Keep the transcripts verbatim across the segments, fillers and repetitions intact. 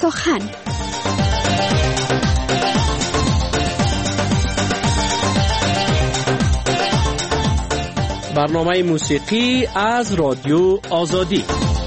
سخن. برنامه موسیقی از رادیو آزادی.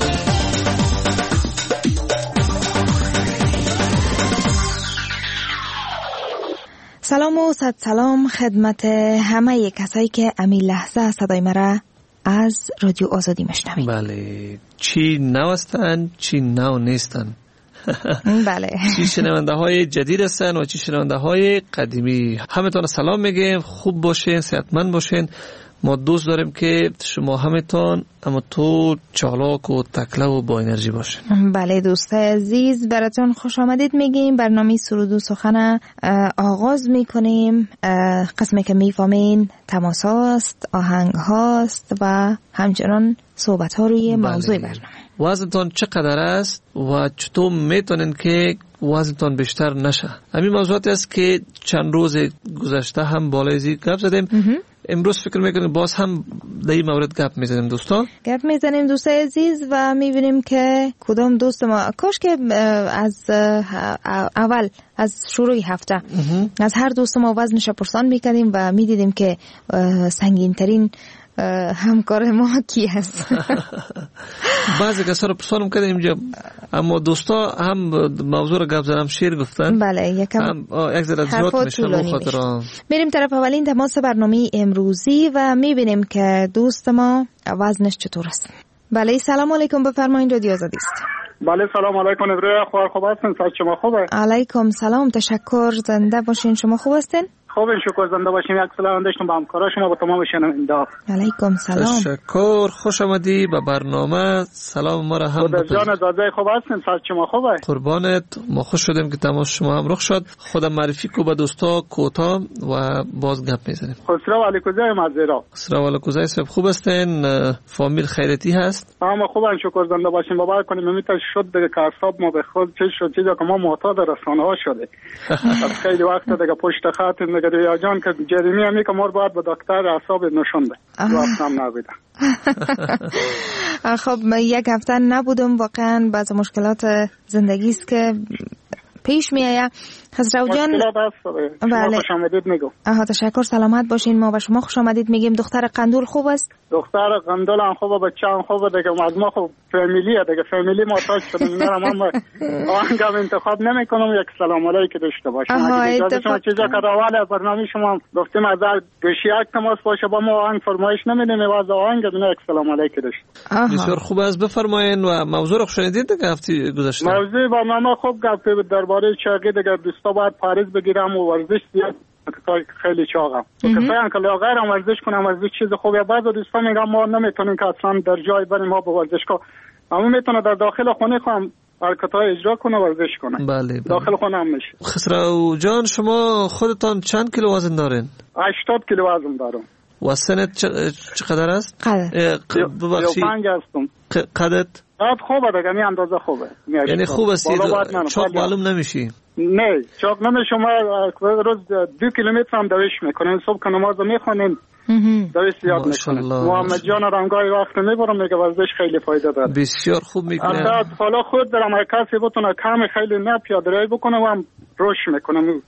سلام و صد سلام خدمت همه کسایی که امی لحظه صدای مرا از رادیو آزادی میشنوید. بله، چی نو هستن چی نو نیستن. بله، چی شنونده های جدید هستن و چی شنونده های قدیمی. همتون سلام میگیم، خوب باشین، صحتمند باشین. ما دوست داریم که شما همتون اما تو چالاک و تکله و با انرژی باشین. بله دوستای عزیز، براتون خوش آمدید میگیم. برنامه سرود و سخن آغاز میکنیم. قسمی که میفهمین تماس هاست، آهنگ هاست و همچنان صحبت ها روی بله. موضوع برنامه. وزنتون چقدر است و چطور میتونین که وزنتون بیشتر نشه؟ همین موضوعاتی است که چند روز گذشته هم بالای زیر گپ زدیم. امروز فکر میکنیم باز هم در این مورد گپ میزنیم دوستان. گپ میزنیم دوستای عزیز و میبینیم که کدام دوست ما کاش که از اول از شروع هفته از هر دوست ما وزنش پرسان میکردیم و میدیدیم که سنگین ترین همکار ما کی هست. بعضی کسا رو پرسان میکردیم اینجا، اما دوستا هم موضوع رو گپ زدم شیر گفتن. بله، یکم یک ذره زیاد میشه به خاطر. میریم طرف اولین تماس برنامه امروزی و میبینیم که دوست ما وزنش چطور است. بله، سلام علیکم، بفرمایید، رادیو آزادی است. بله، سلام علیکم. ابراهیم خوار خوب هستین؟ صحت شما خوبه؟ علیکم سلام، تشکر، زنده باشین. شما خوب هستین؟ خوبین، شکر، زنده باشیم. یک سلام داشتم به همکارا شما، با تمام شنونده. علیکم سلام، تشکر، خوش آمدی به برنامه. سلام ما را هم خدا جان دادای خوب هستین؟ صحت شما خوبه؟ قربانت، ما خوش شدیم که تماس شما هم رخ شد. خودم معرفی کو به دوستا کوتاه و باز گپ میزنیم. خسرو علیکوزای مزرا. خسرو علیکوزای صاحب خوب هستین؟ فامیل خیرتی هست؟ ما خوبن، شکر، زنده باشیم. باور کنیم میتونه شد دیگه که اعصاب ما به خود چه شد چیزا که ما معتاد رسانه ها شده. از خیلی وقت دیگه پشت خط دیگه ریا جان که جریمی همی که مور باید به دکتر اعصاب نشونده. وقت هم نبوده. خب یک هفته نبودم، واقعا بعض مشکلات زندگی است که پیش می آید. خسرو جان، بله، خوش آمدید میگم. آها، تشکر، سلامت باشین. ما به شما خوش آمدید میگیم. دختر قندول خوب است؟ دختر قندول هم خوبه، بچه هم خوبه دیگه. از ما خوب فامیلیه دیگه، فامیلی ما تاج شدیم. اینا رو من آهنگم انتخاب نمی کنم. یک سلام علیک داشته باشم. اگه شما چیزا که روال برنامه شما گفتیم از گوشی یک تماس باشه با ما آهنگ فرمایش نمیدیم، واز آهنگ اینا. یک سلام علیک داشته. بسیار خوب است، بفرمایید. و موضوع رو شنیدید دیگه هفته گذشته؟ موضوع برنامه خوب گفت درباره چاقی دیگه. دوستا باید پاریس بگیرم و ورزش زیاد خیلی چاقم. کسایی که لاغرم ورزش کنم، ورزش چیز خوبه. بعضی دوستا میگن ما نمیتونیم که اصلا در جای بریم ما به ورزشگاه. اما میتونه در داخل خونه خودم حرکت‌های اجرا کنه، ورزش کنه. بله, بله. داخل خونه هم میشه. خسرو جان، شما خودتان چند کیلو وزن دارین؟ هشتاد کیلو وزن دارم. و سنت چقدر است؟ قدت؟ ببخشید پنج هستم. قدت؟ قد خوبه دیگه، می اندازه خوبه. یعنی خوب است، چاق معلوم نمیشی؟ نه، چاق نمیشم. روز دو کیلومتر هم دوش میکنیم. صبح که نماز میخونیم دوش زیاد میکنیم. محمد جان رنگای وقت میبرم میگه ورزش خیلی فایده داره. بسیار خوب میکنه. البته حالا خود دارم هر کسی بتونه کم خیلی نه پیاده‌روی بکنه و هم روش میکنم.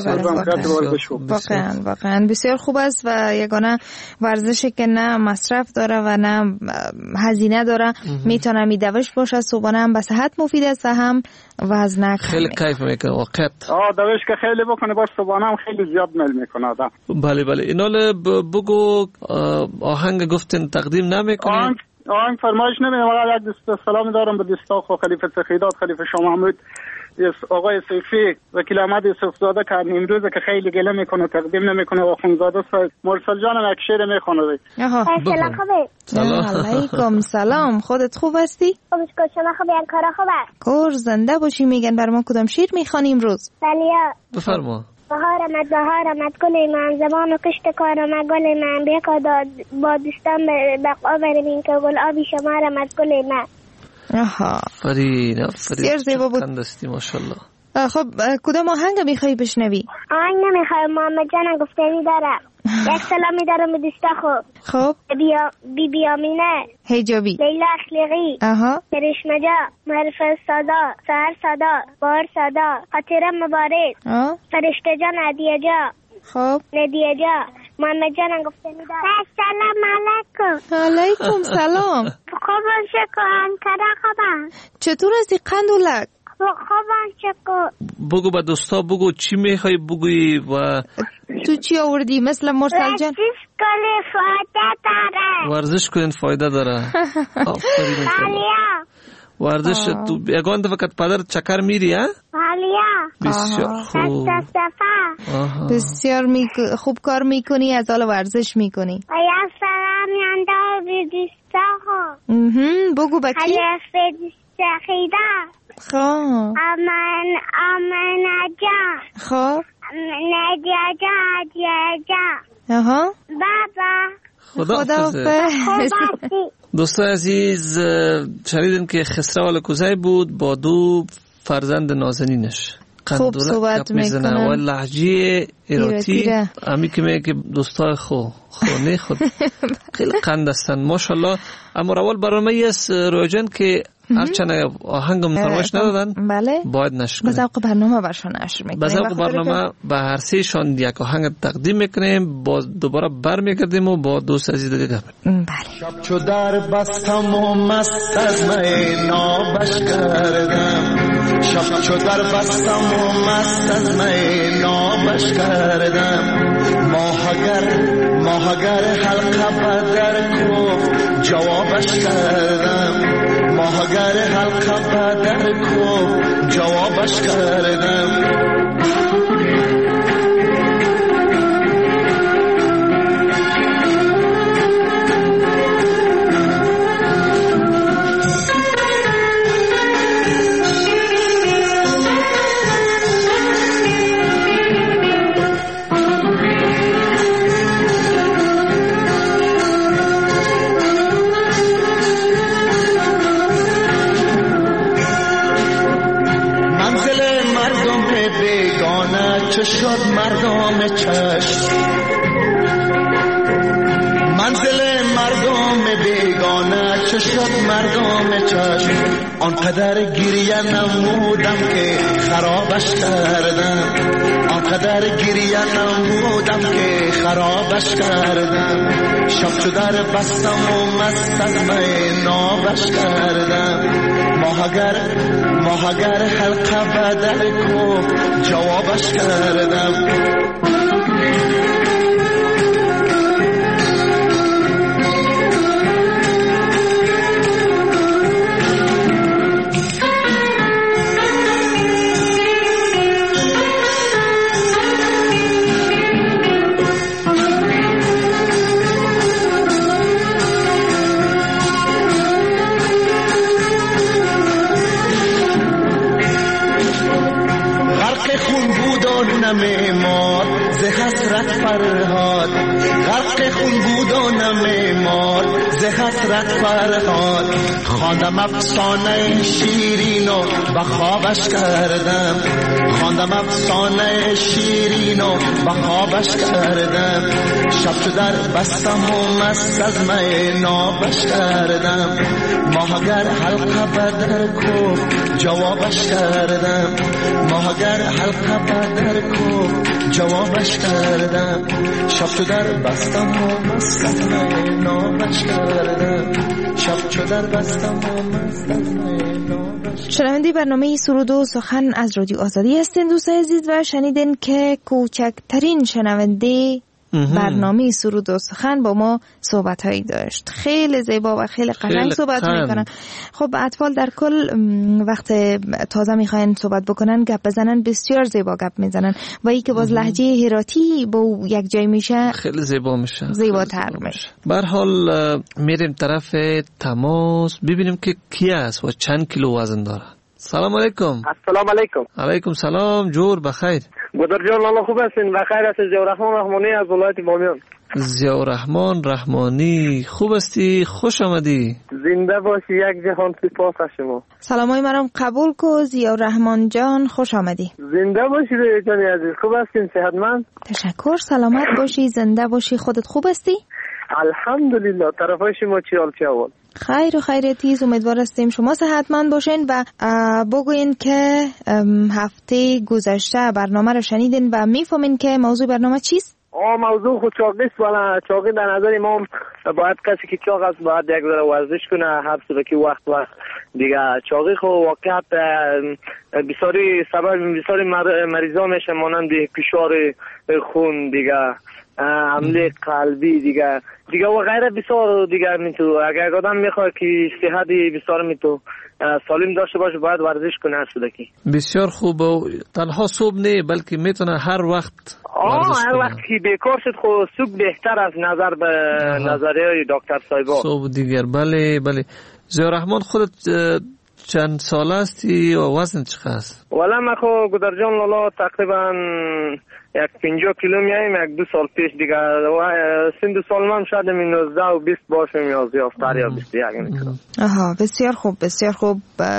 واقعا واقعا بسیار خوب است و یگانه ورزشی که نه مصرف داره و نه هزینه داره. میتونه میدوش باشه، صبحانه هم به صحت مفید است و هم وزن خیلی کیف میکنه وقت. آه دوش که خیلی بکنه باش صبحانه هم خیلی زیاد میل میکنه آدم. بله بله. اینال بگو آهنگ گفتن تقدیم نمیکنه؟ آهنگ آهنگ فرمایش نمیدم. ولی یک دوست سلام دارم به دوستا خو خلیفه سخیدات، خلیفه شاه محمود، آقای صوفی، وکیل احمد یوسف زاده که امروز که خیلی گله میکنه تقدیم نمیکنه و خونزاده صاحب مرسل جانم یک شعر میخونه. آها، سلام خوبه. سلام علیکم. سلام، خودت خوب هستی؟ خوبش که شما خوبی؟ کارا خوبه؟ کور زنده باشی. میگن بر ما کدام شعر میخوانی امروز؟ بله. بفرما. بهار آمد بهار آمد گل من، زبان و کشت کار آمد گل من، بیکا داد با دوستان بقا بریم که گل آبی شما آمد گل من. آها، فرین فرین زیبا بود. کندستی ماشاءالله. خب کدام آهنگ میخوایی بشنوی؟ آهنگ نمیخوای، محمد جانم گفتنی داره. یک سلامی دارم به دوستا خوب. خب بیا بی بی آمینه، حجابی، لیلا اخلاقی، آها، کرشمه جا، معرفت صدا، سهر صدا، بار صدا، خاطره مبارک، آه، فرشته جان عدیه جا، خب ندیه جا، محمد جان گفته میدار. السلام علیکم. علیکم سلام. خوبم شکر کرا خوبم. چطور هستی قندولک؟ خوبم شکر. بگو با دوستا بگو چی میخوای بگویی و تو چی آوردی مثل مرسل جان؟ ورزش کنی فایده داره. ورزش کنین فایده داره. آفرین. حالیا ورزش تو یگان دفعه که پدر چکر میری ها؟ حالیا بسیار خوب. صفا بسیار میک- خوب کار میکنی، از حال ورزش میکنی. و یک سلام یانده به دوستا خو. مهم. بگو با کی؟ حلیف سخیده. خب آمن آمن جان. خب ندیا جان عدیه جان. آها، بابا خدا خدا حافظ. حافظ. دوستان عزیز، شنیدین که خسرو الکوزی بود با دو فرزند نازنینش. خوب صحبت میکنن و لهجه ایراتی امی که میگه دوستای خو خونه خود خیلی قند هستن ماشاءالله. اما اول برنامه است رویجن که هرچند آهنگم فرمایش ندادن بله باید نشر کنیم. به ذوق برنامه برشان نشر میکنیم. به ذوق برنامه به هر سهشان یک آهنگ تقدیم میکنیم، باز دوباره برمیگردیم و با دوست عزیز دیگه گپ بله. شب چو در بستم و مست از می نابش کردم، شب چو در بستم و مست از می نابش کردم، ماهگر ماهگر حلقه بدر کو جوابش کردم، ماهگر حلقه بدر کو جوابش کردم. چه شد مردم چشم، منزل مردم بیگانه چه شد مردم چشم، آنقدر گریه نمودم که خرابش کردم، آنقدر گریه نمودم که خرابش کردم، شب چو در بستم و مست از می نابش کردم، ماهگر ماهگر حلقه بدر کو جوابش کردم. نمیمار ز حسرت فرهاد، غرق خون بود و نمیمار ز حسرت فرهاد، خواندم افسانه شیرین و به خوابش کردم، خواندم افسانه شیرین و به خوابش کردم، شب چو در بستم و مست از می نابش کردم، ماهگر حلقه بدر کو جوابش کردم، ماهگر حلقه بدر کو جوابش کردم، شب چو در بستم و مست از می نابش کردم، شب چو در بستم و مست از می نابش. شنونده برنامه سرود و سخن از رادیو آزادی هستین دوست عزیز و شنیدین که کوچکترین شنونده برنامه سرود و سخن با ما صحبت هایی داشت، خیلی زیبا و خیلی قشنگ صحبت میکنن. خب اطفال در کل وقت تازه میخواین صحبت بکنن گپ بزنن بسیار زیبا گپ میزنن و ای که باز لهجه هراتی با یک جای میشه خیلی زیبا میشه، زیباتر میشه. به هر حال میریم طرف تماس ببینیم که کی است و چند کیلو وزن داره. سلام علیکم. السلام علیکم. علیکم سلام. جور بخیر. بدر جان الله خوب هستین؟ بخیر هستین؟ جور رحمان رحمانی از ولایت بامیان. ضیاءالرحمن رحمانی، خوب هستی؟ خوش آمدی. زنده باشی، یک جهان سپاس از شما. سلامای مرام قبول کو ضیاءالرحمن جان، خوش آمدی. زنده باشی جانی عزیز، خوب هستین؟ صحتمند؟ تشکر، سلامت باشی، زنده باشی. خودت خوب هستی؟ الحمدلله. طرفای شما چی حال چه احوال؟ خیر و خیرتیز، امیدوار هستیم شما صحتمند باشین و بگوین که هفته گذشته برنامه رو شنیدین و میفهمین که موضوع برنامه چیست؟ آه موضوع خود چاقی است. ولی چاقی در نظر ما باید کسی که چاق است باید یک ذره ورزش کنه هر صورت که وقت وقت دیگه. چاقی خود واقعیت بسیاری سبب بسیاری مریضا میشه، مانند فشار خون دیگه، حمله قلبی دیگه دیگه و غیره بسیار دیگه. میتو اگر آدم میخواد که صحتی بسیار میتو سالم داشته باشه باید ورزش کنه هر صورتی. بسیار خوب. تنها صبح نه بلکه میتونه هر وقت آه هر وقت که بیکار شد خود صبح بهتر از نظر به نظریه دکتر صاحبا صبح دیگر. بله بله. ضیاءالرحمن خودت چند سال هستی و وزن چقدر است؟ والا من خود گدر جان لالا تقریبا یک پنجاه کیلو میایم. یک دو سال پیش دیگه سن دو سال من شاید می نوزده و بیست باشم یا زیافتر یا بیست یک میکنم. آها بسیار خوب بسیار خوب.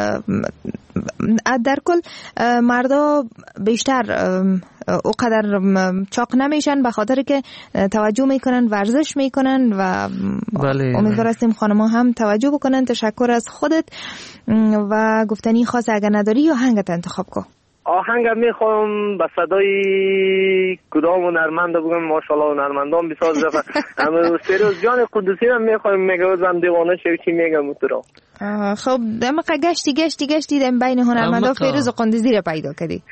در کل مردا بیشتر اوقدر چاق نمیشن به خاطر که توجه میکنن، ورزش میکنن و بله. امیدوار هستیم خانم‌ها هم توجه بکنن. تشکر از خودت و گفتنی خاص اگر نداری یا آهنگت انتخاب کن. آهنگ میخوام به صدای کدام هنرمند بگم ماشاءالله هنرمندان بسیار زفر اما فیروز جان قدوسی هم میخوایم میگه زن دیوانه شوی چی میگم اترا. خب دم گشتی گشتی گشتی دم بین هنرمندا فیروز قندوزی رو پیدا کردی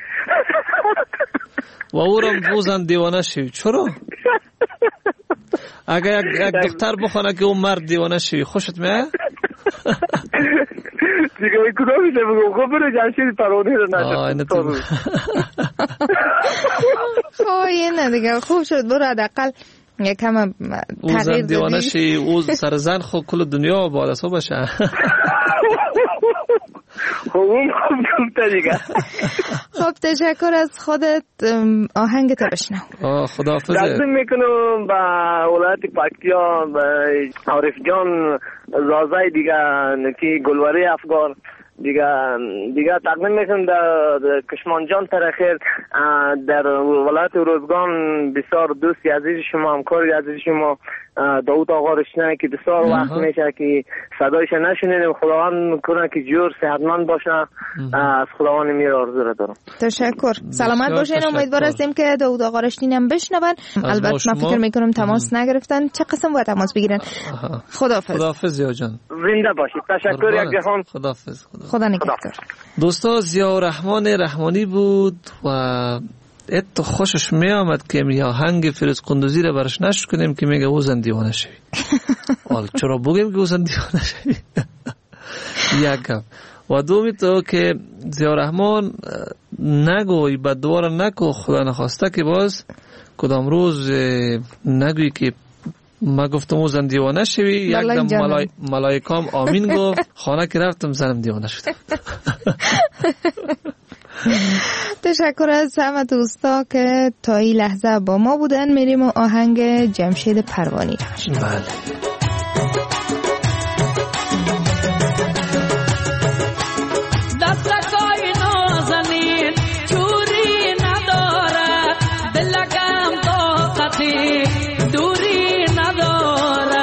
و او رو بوزن دیوانه شوی. چرا؟ اگر یک دختر بخونه که اون مرد دیوانه شوی خوشت میاد؟ دیگه این کدام میشه بگم خب برو جمشید پرونه رو نشد. آه اینه تو خب اینه دیگه خوب شد. برو حداقل یکم تغییر دیوانه شی. او سر زن خب کل دنیا بالا سو باشه. خب اون خوب گفته دیگه. خب تشکر از خودت. آهنگت بشنو. آه خداحافظ. تقدیم میکنم به ولایت پکتیا به عارف جان زازای دیگه که گلوری افغان دیگه دیگه تقدیم میکنم در کشمان جان ترخیر در ولایت روزگان بسیار دوستی عزیز شما، همکاری عزیز شما داود آقا رشنه که بسیار وقت میشه که صدایش نشنیدیم. خداوند کنه که جور صحتمند باشه. از خداوند میر آرزو را دارم. تشکر. سلامت باشین. امیدوار هستیم که داود آقا رشنی هم بشنون. البته من فکر میکنم تماس نگرفتن. چه قسم باید تماس بگیرن؟ خداحافظ. خداحافظ ضیاء جان. زنده باشید. تشکر یک جهان. خداحافظ. خدا نگهدار. دوستا ضیاءالرحمن رحمانی بود و ات خوشش می آمد که می آهنگ فیروز قندوزی رو برش نشر کنیم که میگه او زن دیوانه شوی. حالا چرا بگیم که او زن دیوانه شوی؟ یک گپ. و دومی تو که ضیاءالرحمن نگوی بد دوباره نکو، خدا نخواسته که باز کدام روز نگوی که ما گفتم او زن دیوانه شوی. یک دم ملای... ملائکام آمین گفت. خانه که رفتم زنم دیوانه شد. تشکر از همه دوستا که تا این لحظه با ما بودن. میریم و آهنگ جمشید پروانی رو. بله. دستکای نازنین چوری نداره، دلگم طاقتی دوری نداره.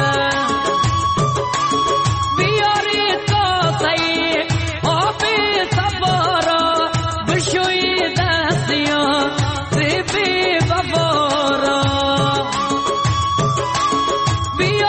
بیاری کاسه آبی سبارا بشوی دستیا زیبی ببارا. بیاری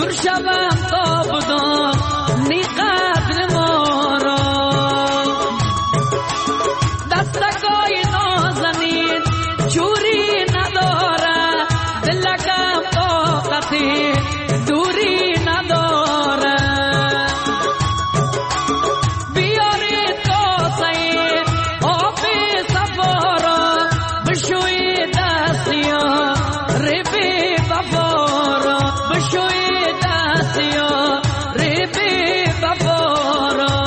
شوم تا بدانی قدر ما را دستگاه نازنین چوری نداره دلکم طاقتی دوری نداره بیاری کاسه آب صفا را بشوی دستیا ریبی بابا را بشوی دستیا ریبی بابا را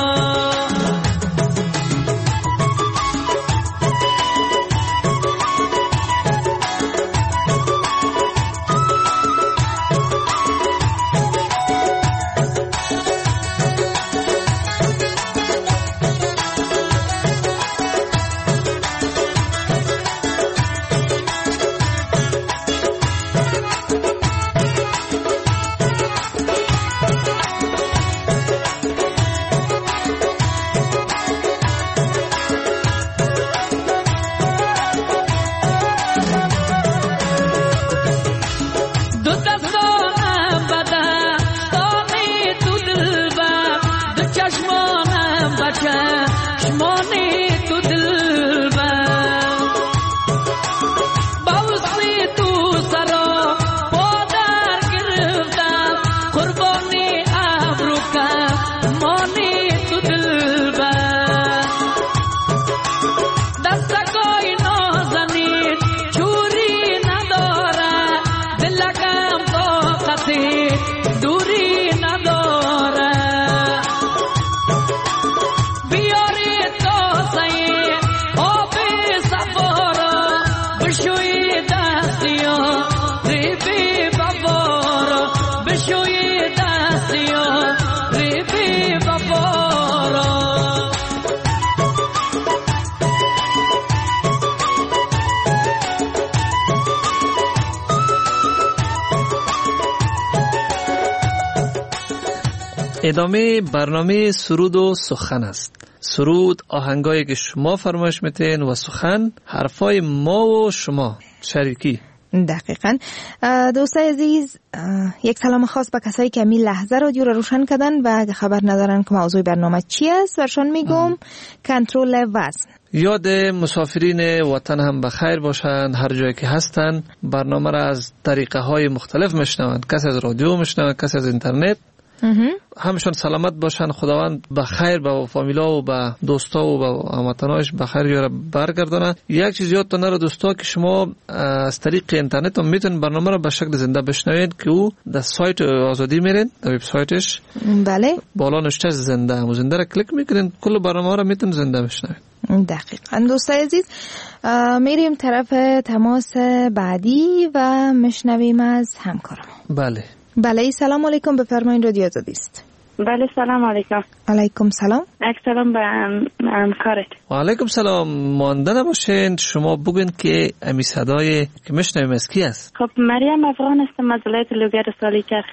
ادامه برنامه سرود و سخن است. سرود آهنگایی که شما فرمایش میتین و سخن حرفای ما و شما شریکی. دقیقاً. دوستای عزیز، یک سلام خاص به کسایی که می لحظه رادیو رو روشن کردن و اگه خبر ندارن که موضوع برنامه چی است برشان میگم. کنترل وزن. یاد مسافرین وطن هم بخیر باشند هر جایی که هستن. برنامه را از طریقه های مختلف میشنوند، کسی از رادیو میشنوند، کسی از اینترنت. همشون سلامت باشن. خداوند بخیر به فامیلا و به دوستا و به هموطناش بخیر یاره برگردونه. یک چیز یادتون نره دوستا که شما از طریق اینترنت هم میتونید برنامه رو به شکل زنده بشنوید که او در سایت آزادی میرین، در وبسایتش. بله. بالا نوشته زنده، هم زنده را کلیک میکنین کل برنامه رو میتونید زنده بشنوید. دقیقاً. دوستای عزیز، میریم طرف تماس بعدی و میشنویم از همکارم. بله. بله، سلام علیکم، بفرمایید رادیو آزادی است. بله سلام علیکم. علیکم سلام. یک سلام به همکارت. و علیکم سلام. مانده نباشین، شما بگین که امی صدای که میشنویم از کی است؟ خب مریم افغان هستم از ولایت لوگر سالیکر.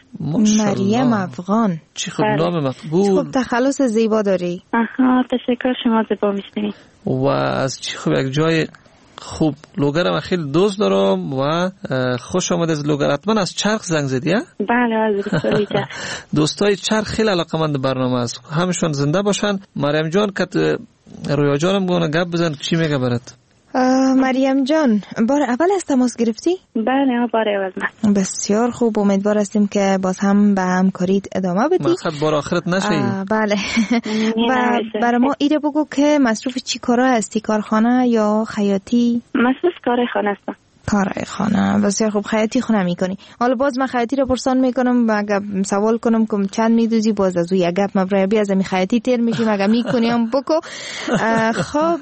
مریم افغان، چی خوب نام مقبول. خب تخلص زیبا داری. آها تشکر، شما زیبا میشنید. و از چی خوب یک جای خوب. لوگر من خیلی دوست دارم و خوش آمد از لوگر. حتما از چرخ زنگ زدی ها؟ بله از سالیکر. دوستای چرخ خیلی علاقمند برنامه است، همشون زنده باشن. مریم جان کت رویا جانم گونه گپ بزن، چی میگه برات؟ مریم جان، بار اول از تماس گرفتی؟ بله بار اول من. بسیار خوب، امیدوار هستیم که باز هم به همکاریت ادامه بدی. مقصد بار آخرت نشی. بله. و برای ما ایره بگو که مصروف چی کارا هستی؟ کارخانه یا خیاطی؟ مصروف کارخانه هستم. کارای خانه. بسیار خوب. خیاطی خونه میکنی؟ حالا باز من خیاطی رو پرسان میکنم و اگه سوال کنم که چند میدوزی، باز از اوی گپ مبرای بی از امی خیاطی تیر میشیم. اگه میکنیم بکو. خب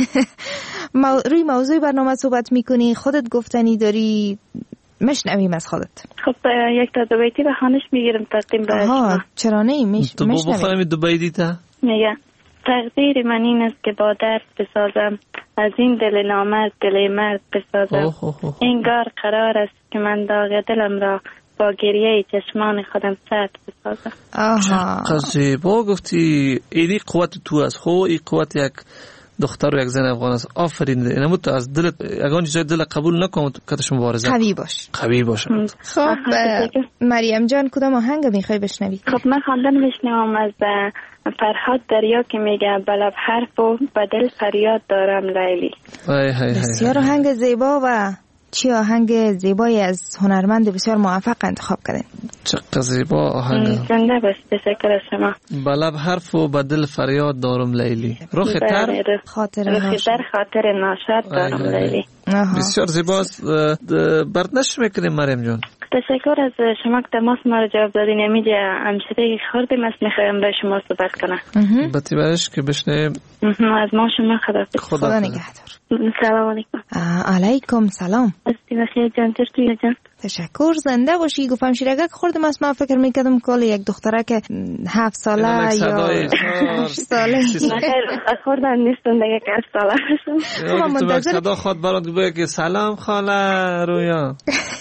مو... روی موضوع برنامه صحبت میکنی، خودت گفتنی داری، مشنویم از خودت. خب یک تا دو بیتی به خانش میگیرم تقدیم به شما. چرا نه؟ میش... تو بخونم دو بیتی تا میگه تقدیر من این است که با درد بسازم، از این دل نامرد دل مرد بسازم. انگار قرار است که من داغ دلم را با گریه چشمان خودم سرد بسازم. آها چقدر زیبا گفتی. اینی قوت تو از خو، این قوت یک دختر و یک زن افغان است. آفرین. اینم تو از دلت یگان چیزای دل قبول نکن کاتش مبارزه قوی باش قوی باش. خب مریم جان کدام آهنگ میخوای بشنوی؟ خب من خواندن بشنوم از فرهاد دریا که میگه بلب حرف و بدل فریاد دارم لیلی. های های بسیار آهنگ زیبا و چی آهنگ زیبایی از هنرمند بسیار موفق انتخاب کردین. چقدر زیبا آهنگ. زنده باش. تشکر از شما. بلب حرف و بدل فریاد دارم لیلی. رخ تر خاطر ناشاد خاطر ناشاد دارم لیلی. بسیار زیباست. بردنش میکنیم مریم جان. تشکر از شما که تماس ما رو جواب دادین. امیده همشده خوردیم از میخوایم به شما صحبت کنم. بطی برش که بشنیم. از ما شما خدا خدا نگهدار. سلام علیکم. علیکم سلام. استی بخیر جان ترکی جان. تشکر زنده باشی. گفتم شیرگه خوردم از من فکر میکردم کال یک دختره که هفت ساله یا شش ساله. نه خوردن نیستم دیگه که هفت ساله باشم. ما منتظر صدا خود برات بگه که سلام خاله رویا.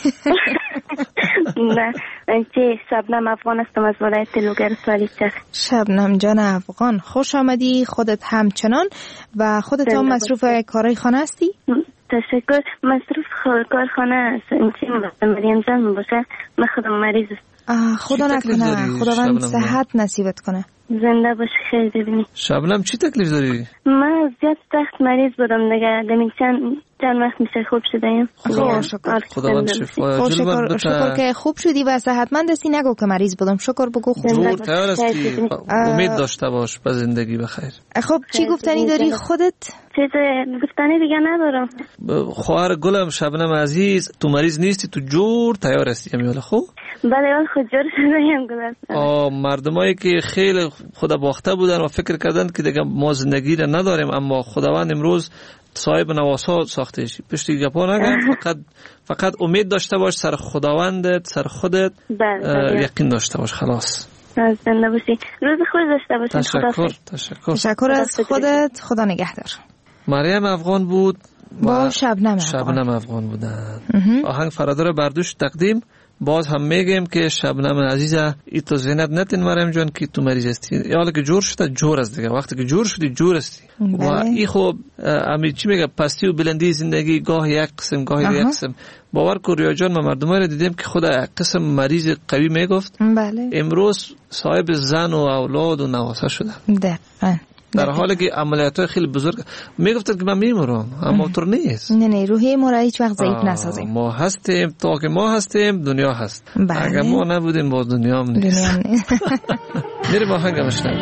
نه انچه شبنم افغان هستم از ولایت لوگر سالیچخ. شبنم جان افغان خوش آمدی. خودت همچنان و خودت هم مصروف کارهای خانه هستی؟ تشکر. مصروف کارخانه انچه مریم جان باشه. من خودم مریض است. خدا نکنه خداوند صحت نصیبت کنه. زنده باش خیلی ببینی. شبنم چی تکلیف داری؟ من زیاد سخت مریض بودم دیگه. دمین چند چند وقت میشه خوب شدیم. خدا شکر. خداوند شفا. شکر شکر که خوب شدی و صحتمند هستی. نگو که مریض بودم. شکر بگو خوب. جور تیار هستی. امید داشته باش به زندگی بخیر. خب چی گفتنی داری خودت؟ چیز گفتنی دیگه ندارم. خواهر گلم شبنم عزیز تو مریض نیستی. تو جور تیار هستی میاله خوب؟ بله ولی خود جور شدیم گذاشتم. آه مردمایی که خیلی خدا باخته بودن و فکر کردن که دیگه ما زندگی را نداریم اما خداوند امروز صاحب نواسا ساختهش. پشتی گپا نگم. فقط فقط امید داشته باش سر خداوندت سر خودت. یقین داشته باش خلاص. زنده باشی. روز خوش داشته باشی. تشکر تشکر تشکر از خودت. خدا نگهدار. مریم افغان بود با شبنم شبنم افغان بودن. آهنگ فرادر بردوش تقدیم. باز هم میگیم که شبنم عزیزه ای تو زینت نتین مریم جان که تو مریض هستی. یا حالا که جور شده جور است دیگه. وقتی که جور شدی جور هستی. و ای خوب امی چی میگه پستی و بلندی زندگی گاه یک قسم گاه یک قسم. باور کن ریا جان ما مردمایی رو دیدیم که خدا یک قسم مریض قوی میگفت. بله. امروز صاحب زن و اولاد و نواسه شدن. دقیقاً. در حالی که عملیات‌های خیلی بزرگ میگفتن که من میمیرم اما طور نیست. نه نه روحی ما را هیچ وقت ضعیف نسازیم. ما هستیم تا که ما هستیم دنیا هست. بله. اگر ما نبودیم با دنیا هم نیست. دنیا هم نیست. میریم آهنگ بشنویم.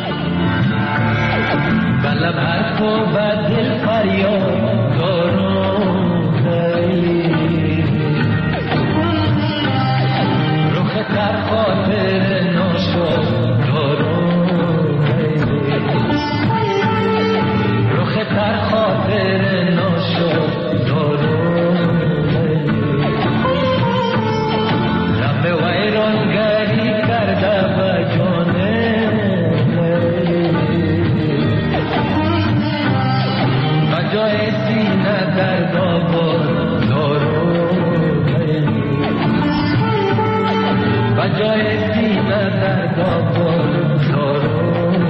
بلب حرف و بدل فریاد دارم رخ تر خاطر ناشاد در خاطر ناشد دارم رب ویرانگری کرده به جانه و جای سینه در دابار دارم و جای سینه در دابار دارم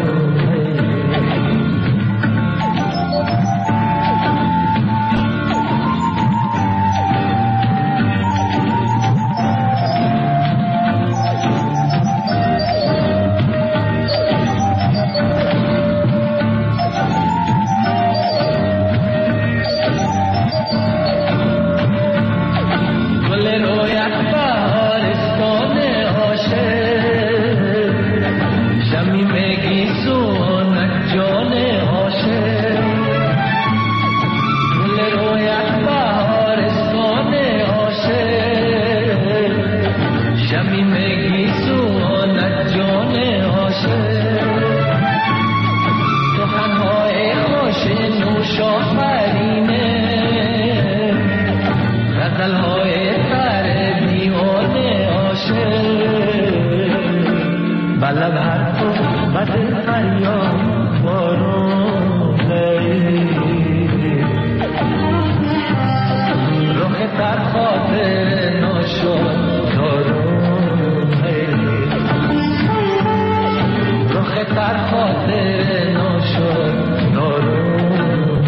بلب حرف و بدل فریاد دارم رخ تر خاطر ناشد دارم رخ تر خاطر ناشد دارم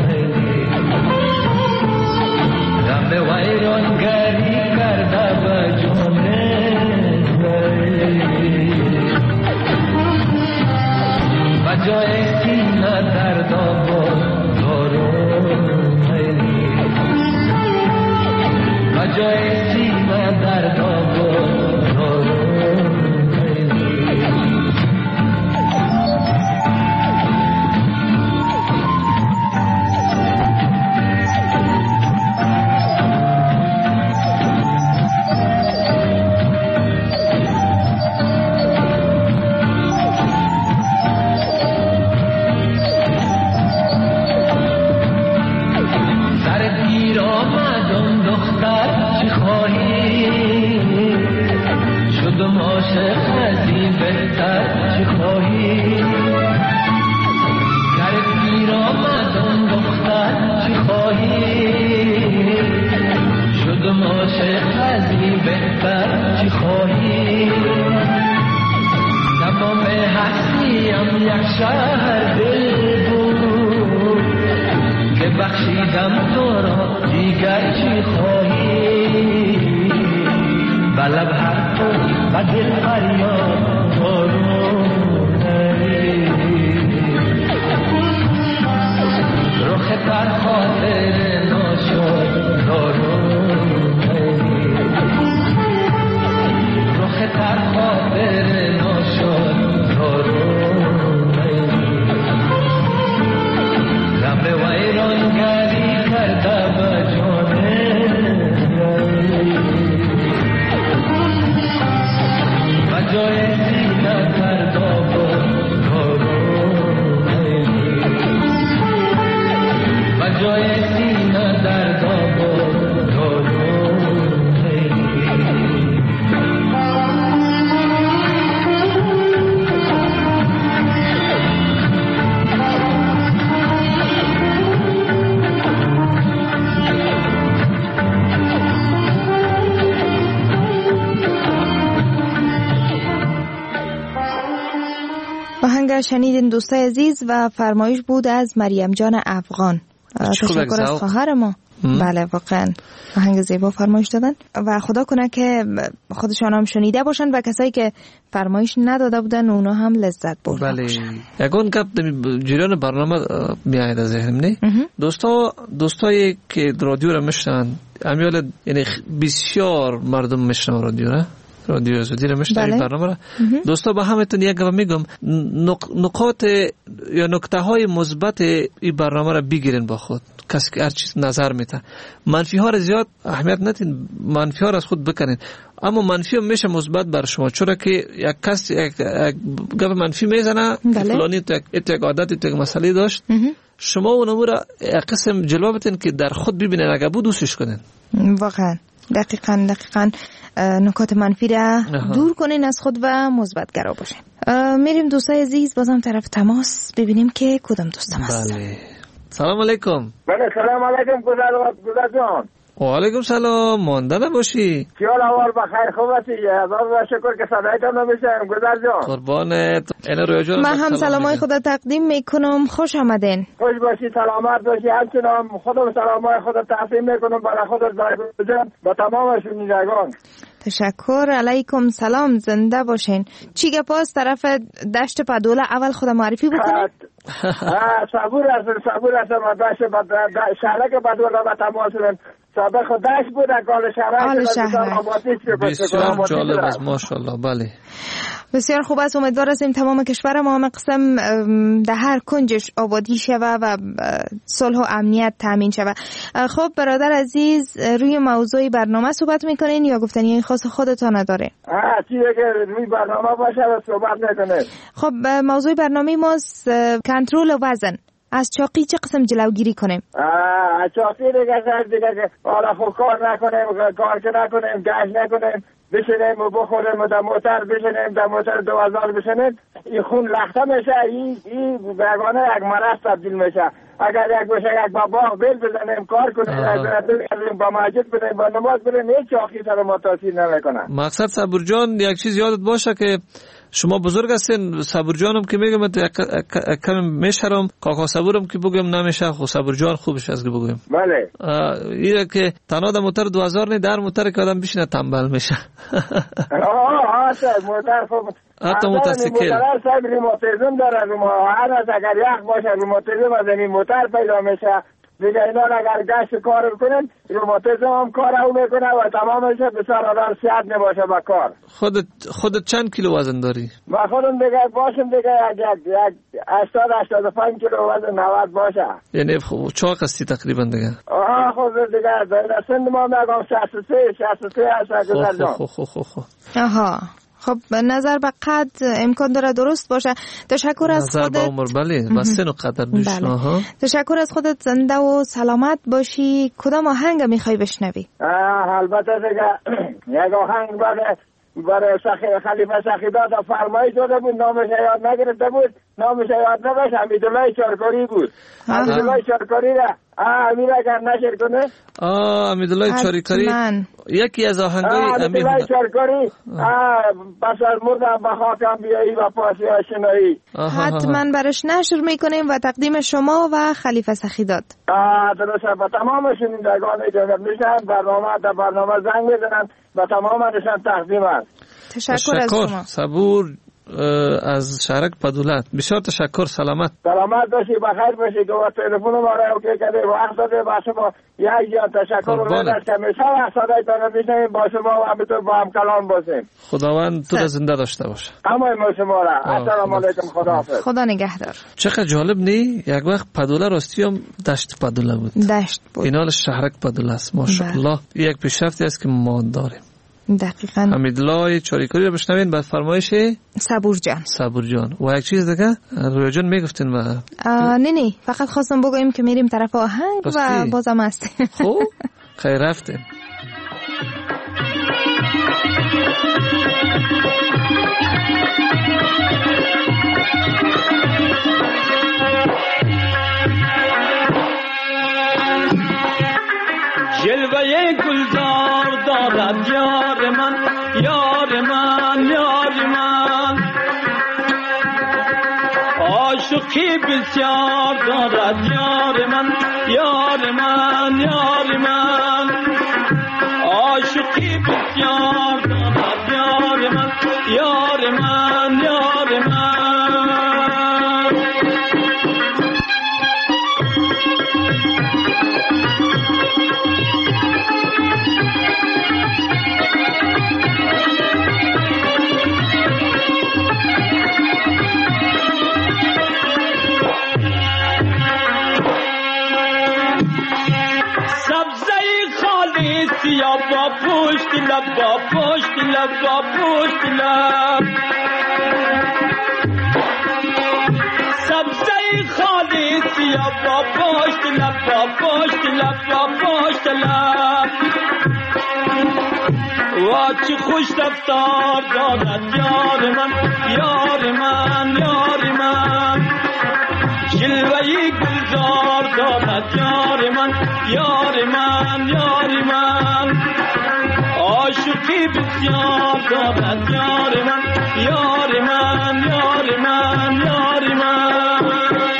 یک شهر دل بود که بخشیدم تو را دیگر چی خواهی بلب هر تو و دل فریاد تو رو رخ تر خاطر ناشد دارو رخ تر خاطر ناشد دارو غم ویرانگری کرده به جانه و جای سینه کرده جای سینه در داغ آهنگ شنیدین دوستای عزیز و فرمایش بود از مریم جان افغان. تشکر از خواهر ما. بله واقعا آهنگ زیبا فرمایش دادن و خدا کنه که خودشان هم شنیده باشن و کسایی که فرمایش نداده بودن اونا هم لذت بردن. بله یگان گپ جریان برنامه میاد از ذهنم نه دوستا دوستایی که رادیو را میشنن امیال یعنی بسیار مردم میشنن رادیو را رادیو آزادی را میشنن این برنامه را دوستا با همتون یک گپ میگم نقاط یا نکته های مثبت این برنامه را بگیرین با خود کسی که هر چیز نظر میده منفی ها را زیاد اهمیت ندین منفی ها را از خود بکنین اما منفی هم میشه مثبت بر شما چرا که یک کس یک گپ منفی میزنه که فلانی تو یک عادت تو یک مسئله داشت شما اون امور را یک قسم جلوه بتین که در خود ببینین اگه بود دوستش کنین واقعا دقیقاً دقیقاً نکات منفی را دور کنین از خود و مثبت گرا باشین. میریم دوستای عزیز بازم طرف تماس ببینیم که کدام دوستم هست. بله سلام علیکم. بله سلام علیکم گذر جان. و علیکم سلام مانده نباشی. کیال اول بخیر خوب هستی؟ الله شکر که صدایتان نمیشم گذر جان. قربانت. این رویا جان. من هم سلامای خدا تقدیم میکنم خوش آمدین. خوش باشی سلامت باشی همچنان خودم سلامای خدا تقدیم میکنم برای خودت برای با تمام شنوندگان. تشکر علیکم سلام زنده باشین. چی گپاس طرف دشت پدوله اول خود معرفی بکنید. صبور هستم صبور هستم دشت شهرک پدوله با تماس من سابق دشت بود اقال شهرک بسیار جالب است ماشاءالله. بله بسیار خوب است امیدوار هستیم تمام کشور ما هم قسم در هر کنجش آبادی شود و صلح و امنیت تامین شود. خب برادر عزیز روی موضوع برنامه صحبت میکنین یا گفتنی خاص خودتان نداره؟ آه چیزی که روی برنامه باشه و صحبت میکنه. خب موضوع برنامه ماست کنترل وزن. از چاقی چه قسم جلوگیری کنیم؟ آه چاقی دیگه دیگه دیگه حالا خب کار نکنیم کار که نکنیم گشت نکنیم بشنیم و بخوریم و در موتر بشنیم در موتر دو هزار بشنیم این خون لخته میشه این این برگانه یک مرض تبدیل میشه. اگر یک بشه یک با باغ بیل بزنیم کار کنیم با مسجد بریم با نماز بریم هیچ چاقی سر ما تاثیر نمیکنه. مقصد صبور جان یک چیز یادت باشه که شما بزرگ هستین صبور جانم که میگم کم میشرم کاکا صبورم که بگم نمیشه خو صبور جان خوبش از بگم. بله اینه که تنها در موتر دو هزار نه در موتر که آدم بشینه تنبل میشه. آه آه موتر خوب حتی موتورسیکل موتر صاحب ریموتیزم داره هر از اگر یخ باشه ریموتیزم از این موتر پیدا میشه دیگه اینا اگر گشت کار کنن روماتیسم هم کار او میکنه و تمامش بسیار آدم صحت نباشه با کار. خودت خودت چند کیلو وزن داری؟ ما خودم دیگه باشم دیگه یک یک هشتاد هشتاد و پنج کیلو وزن نود باشه. یعنی چاق هستی تقریبا دیگه؟ آها خود دیگه در سن ما میگم شصت و سه شصت و سه هست گذر جان. خو خو خو خو آها خب نظر به قد امکان داره درست باشه. تشکر از خودت. نظر به عمر بله و سن و قدر دوش. بله. تشکر از خودت زنده و سلامت باشی. کدام آهنگ میخوای بشنوی؟ البته دیگه یک آهنگ برای برای خلیفه سخیداد فرمایش داده بود نامش یاد نگرفته بود نامش یاد نباشه حمیدالله چارکاری بود. حمیدالله چارکاری را آه امیر اگر نشر کنه. آه امیدالله چاریکاری یکی از آهنگای امیر امیدالله چاریکاری بس از مردم به خاکم بیایی و پاسی آشنایی. حتما برش نشر میکنیم و تقدیم شما و خلیفه سخیداد. آه درسته با تمام شنیندگان اجازه میشن برنامه در برنامه زنگ بزنن و تمام نشان تقدیم است. تشکر از شما. صبور از شهرک پدولت بسیار تشکر. سلامت سلامت باشی بخیر باشی که با تلفن ما را اوکی کرده وقت داده با شما یک جان تشکر رو بدر که همیشه وقت داده تا بشنیم با شما و همینطور با هم کلام باشیم. خداوند تو را زنده داشته باشه. همه ما شما را. السلام علیکم. خداحافظ. خدا نگهدار. چقدر جالب نی یک وقت پدوله راستی هم دشت پدوله بود. دشت بود. اینال شهرک پدوله است ماشاءالله. یک پیشرفتی است که ما داریم. دقیقاً. امیدالله چاریکاری رو بشنوین بعد فرمایش صبور جان. صبور جان و یک چیز دیگه رویا جان میگفتین و نه نه فقط خواستم بگویم که میریم طرف آهنگ و بازم هست. خب خیر رفتیم. جلوه گلزار دارد یار من یار من یار من عاشقی بسیار دارد یار من یار من یار من عاشقی بسیار دارد یار من یار من یار من یا با پشت لب با پشت لب با پشت لب سبزه خالص یا با پشت لب با پشت لب با پشت لب و چه خوش رفتار دارد یار من یار من یار من جلوهی گلزار دارد یار من یار من یار من عاشقی بسیار دارد یار من یار من یار من یار من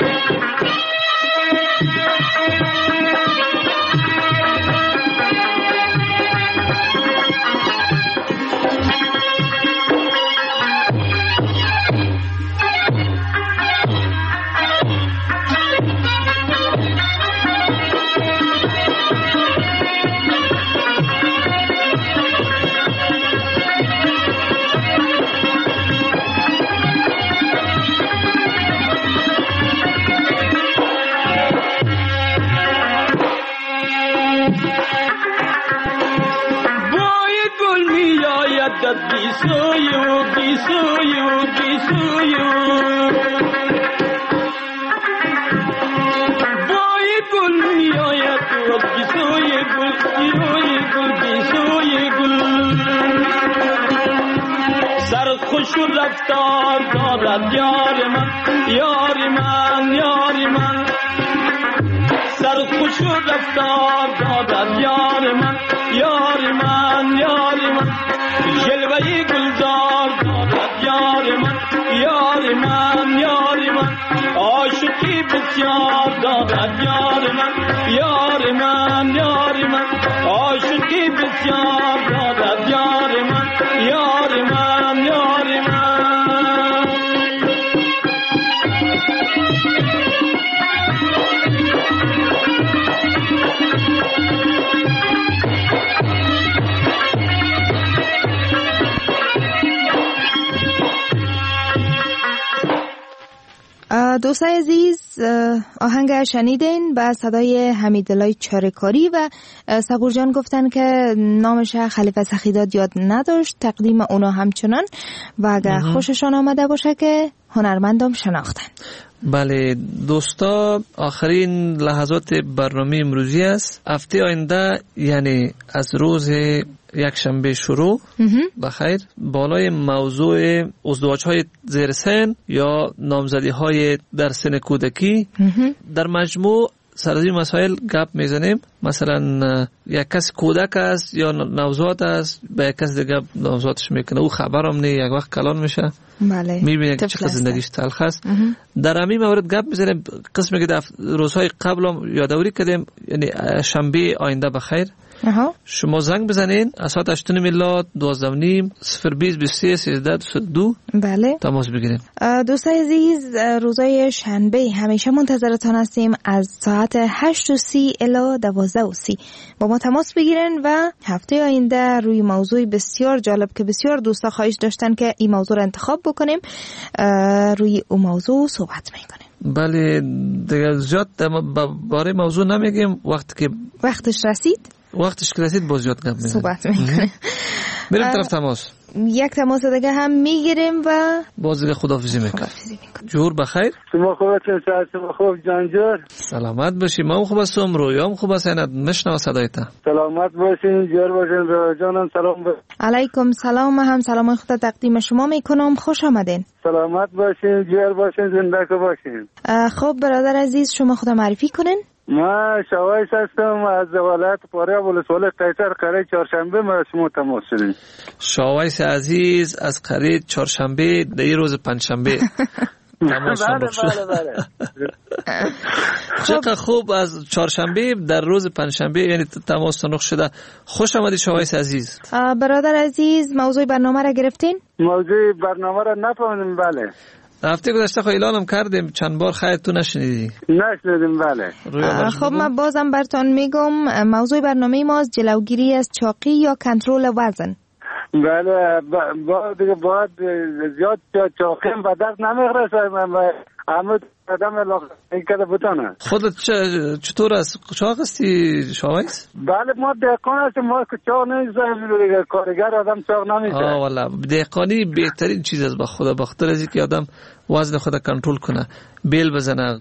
Gisuyu, gisuyu, gisuyu Boy gul miyoyat gisuyu gul, gisuyu gul, gisuyu gul Sarxush raftar darad yar man, yar man, yar man Sarxush raftar darad yar man, yar man, yar man جلوهی گلزار دارد یار من یار من یار من عاشقی بسیار دارد یار من یار من یار من عاشقی بسیار دارد یار من یار من یار من دوستان عزیز آهنگ شنیدین با صدای حمیدالله چاریکاری و صبور جان گفتن که نامش خلیفه سخیداد یاد نداشت تقدیم اونا همچنان و اگر خوششان آمده باشه که هنرمندم شناختن. بله دوستا آخرین لحظات برنامه امروزی است. هفته آینده یعنی از روز یک شنبه شروع بخیر بالای موضوع ازدواج‌های زیر سن یا نامزدی‌های در سن کودکی در مجموع سر از این مسائل گپ میزنیم. مثلا یک کس کودک است یا نوزاد است، به یک کس دیگه نوزادش میکنه، او خبرم نه، یک وقت کلان میشه، بله، میبینه که چقدر زندگیش تلخ است. در همین مورد گپ میزنیم. قسمی که در روزهای قبل هم یادآوری کردیم، یعنی شنبه آینده بخیر اها. شما زنگ بزنین از ساعت هشت میلاد دوازده و نیم صفر بیست بیست و سه سیزده دویست و دو بله تماس بگیریم. دوستای عزیز، روزای شنبه همیشه منتظرتان هستیم از ساعت هشت و سی الی دوازده و سی با ما تماس بگیرین و هفته آینده روی موضوع بسیار جالب که بسیار دوستا خواهش داشتن که این موضوع رو انتخاب بکنیم، روی اون موضوع صحبت میکنیم. بله دیگه زیاد باره موضوع نمیگیم، وقتی که وقتش رسید وقتش که رسید باز زیاد گپ میزنیم، صحبت میکنیم. بریم طرف تماس. یک تماس دیگه هم میگیریم و باز دیگه خداحافظی میکنیم. جور بخیر. شما خوبتون؟ شما خوب جانجور؟ سلامت باشی. ما خوب هستم، رویام خوب است. اینا مشنوا صدایت. سلامت باشین، جور باشین. رو جانم سلام باشین. علیکم سلام. هم سلام خدا تقدیم شما میکنم. خوش آمدین. سلامت باشین، جور باشین، زنده باشین. خب برادر عزیز، شما خدا معرفی کنین. ما شوایس هستم از ولایت پاره ولسوالی قیصر، قریه چهارشنبه. ما شما تماس شدیم. شوایس عزیز از قریه چهارشنبه در روز پنجشنبه تماس بله بله بله. چقدر خوب از چهارشنبه در روز پنجشنبه یعنی تماس تنخ شده. خوش آمدید شوایس عزیز. برادر عزیز، موضوع برنامه را گرفتین؟ موضوع برنامه را نفهمیدم. بله هفته گذشته خو اعلانم کردیم، چند بار خیر تو نشنیدی؟ نشنیدیم. بله خب من بازم براتون میگم، موضوع برنامه ما از جلوگیری از چاقی یا کنترل وزن. بله با دیگه باید زیاد چاقی به دست نمیرسه. همه قدم علاقه این کده بتانه. خودت چطور است؟ چاق هستی شوایس؟ بله ما دهقان هستیم، ما چاق نمیزنیم، کارگر آدم چاق نمیشه. آه والا دهقانی بهترین چیز است به خدا، بخاطر از اینکه آدم وزن خود کنترل کنه، بیل بزنه.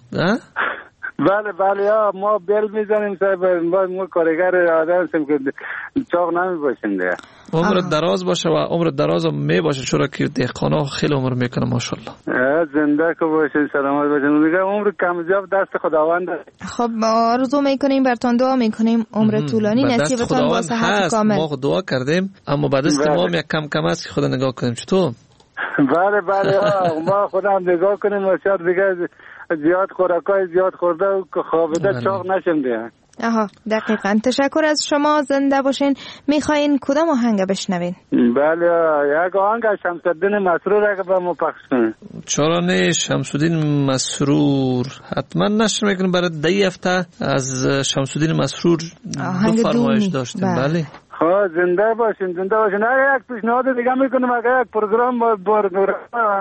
بله بله یا ما بیل میزنیم صاحب، ما کارگر آدم هستیم که چاق نمیباشیم دیگه. عمرت دراز باشه و عمرت دراز هم می باشه، چرا که دهقانا خیلی عمر میکنه ماشاءالله. زنده که باشین، سلامت باشین دیگه. عمر کمیاب دست خداوند. خب آرزو میکنیم، براتون دعا میکنیم عمر طولانی نصیبتون با صحت کامل. ما دعا کردیم اما بعد از ما یک کم کم است که خدا نگاه کنیم. چطور؟ بله بله ما خدا هم نگاه کنیم و شاید دیگه زیاد خوراکای زیاد خورده و خوابیده چاق نشیم دیگه. آها دقیقاً. تشکر از شما، زنده باشین. میخواین کدام آهنگ بشنوین؟ بله یک آهنگ شمس الدین مسرور اگه به ما پخش کنین. چرا نه؟ شمس الدین مسرور حتما نشر میکنیم. برای دی هفته از شمس الدین مسرور دو فرمایش داشتیم. بله خب زنده باشین، زنده باشین. اگه یک پیشنهاد دیگه میکنم، اگه یک پروگرام برنامه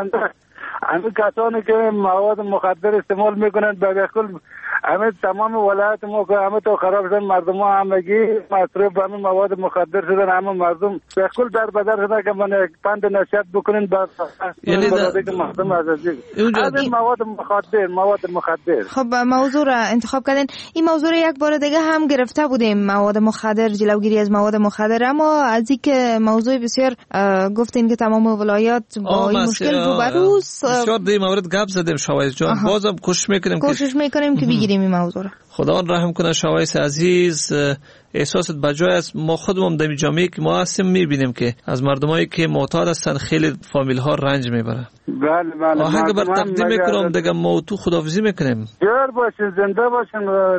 همه کسانی که مواد مخدر استعمال میکنند به کل همه تمام ولایت ما که همه تو خراب شدن، مردم ها همگی مصرف به همه مواد مخدر شدن، همه مردم به کل در بدر شدن که من یک پند نصیحت بکنین با یعنی مردم عزیزی از این مواد مخدر مواد مخدر. خب موضوع را انتخاب کردین. این موضوع را یک بار دیگه هم گرفته بودیم، مواد مخدر، جلوگیری از مواد مخدر، اما از اینکه موضوع بسیار گفتین که تمام ولایات با این مشکل روبروست، بسیار دی مورد گپ زدیم شوایس جان. بازم کوشش میکنیم کوشش میکنیم که بگیریم این موضوع را. خدا رحم کنه شوایس عزیز. احساست بجای است. ما خودمون در جامعه که ما هستیم میبینیم که از مردمایی که معتاد هستن خیلی فامیل ها رنج میبرن. بله بله آهنگ بر تقدیم میکنم دیگه ما تو خداحافظی میکنیم. جور باشین، زنده باشین،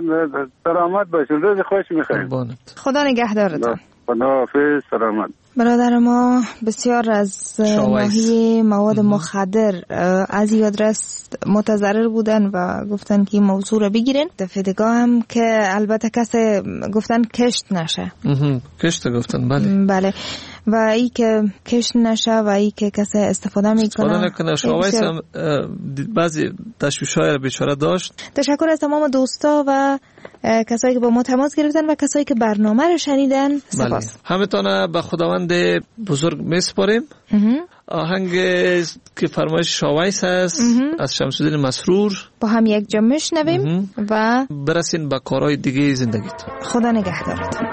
سلامت باشین، روز خوش میخوایم. خدا نگهدارتون. خداحافظ، سلامت. برادر ما بسیار از ناحیه مواد مخدر از این آدرس متضرر بودن و گفتن که این موضوع رو بگیرن. دفعه دیگه هم که البته کسی گفتن کشت نشه. کشت گفتن بله. بله و ای که کشت نشه و ای که کسی استفاده میکنه استفاده نکنه. شوایس هم بعضی تشویش‌های رو بیچاره داشت. تشکر از تمام دوستا و کسایی که با ما تماس گرفتن و کسایی که برنامه رو شنیدن. سپاس. بله. همتون به خداوند بزرگ میسپاریم. آهنگ که فرمایش شوایس هست از شمس الدین مسرور با هم یک جمع میشنویم و برسین به کارهای دیگه زندگیتون. خدا نگهدارتون.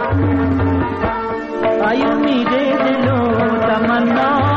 ای امید دل و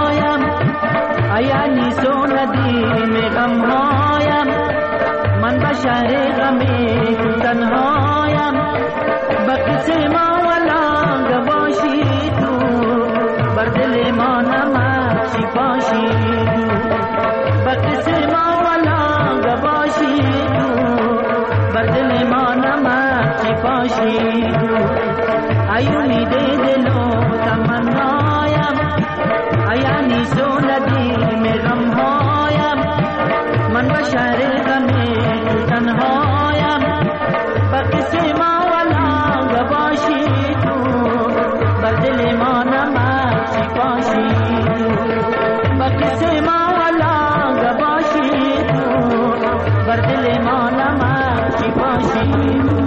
تمنایم، ای انیس و ندیم غمهایم، من به شهر غمی تو تنهایم به قصه ما ولنگ باشی تو بر دل ما نمکشی پاشی تو به قصه ما ولنگ باشی تو بر دل ما نمکشی پاشی تو ای امید دل و تمنایم ای انیس و ندیم غمهایم من به شهر غمی تو تنهایم به قصه ما ولنگ باشی تو بر دل ما نمکشی پاشی تو به قصه ما ولنگ باشی تو بر دل ما نمکشی پاشی تو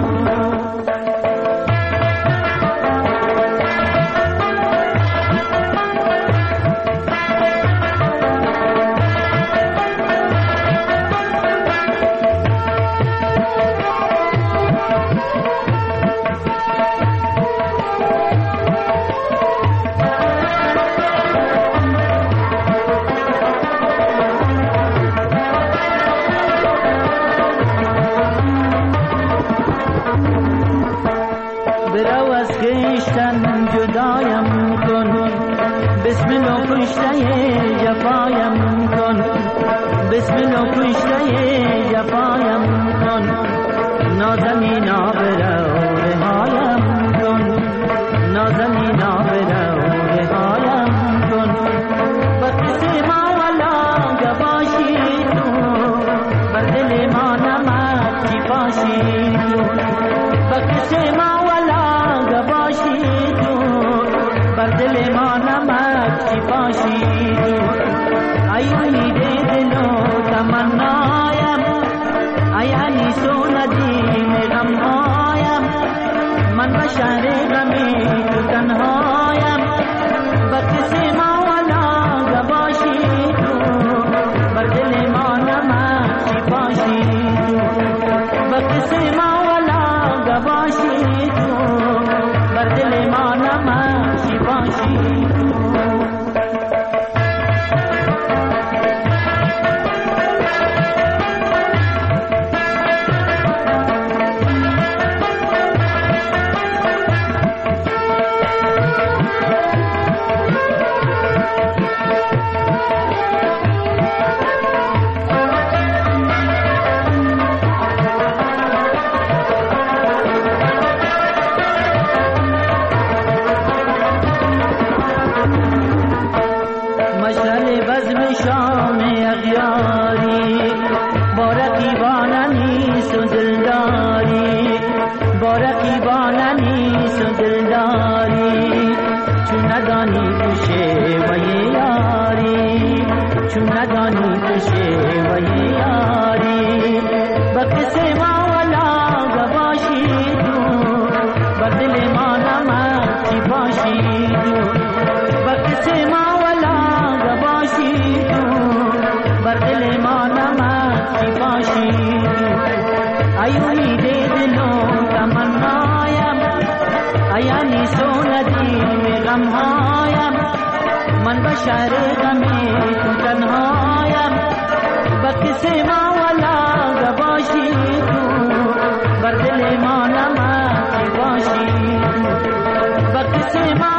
برو از کشتن جدایم کن بسم الله کشته جفایم کن بسم الله کشته جفایم کن نازنینا برو رهایم کن نازنینا برو رهایم کن به قصه ما ولنگ باشی تو بر دل ما نمکشی پاشی تو به قصه ما باشی تو بر دل ما نمکشی پاشی تو ای امید دل و تمنایم ای انیس و ندیم غمهایم من به شهر غمی تو تنهایم به قصه ما ولنگ باشی تو بر دل ما نمکشی پاشی تو به قصه ما ولنگ باشی تو بر دل ما نمکشی پاشی مشعل بزم شام اغیاری بارقی باننیس و دلداری بارقی باننیس و دلداری چون ندانی تو شیوه یاری چون ندانی تو شیوه یاری به قصه ما ولنگ باشی تو بر دل ما نمکشی پاشی تو به قصه ما باشی تو بر دل ما نمکشی پاشی تو ای امید دل و تمنایم ای انیس و ندیم غمهایم من به شهر غمی تو تنهایم به قصه ما ولنگ باشی تو بر دل ما نمکشی پاشی تو به قصه ما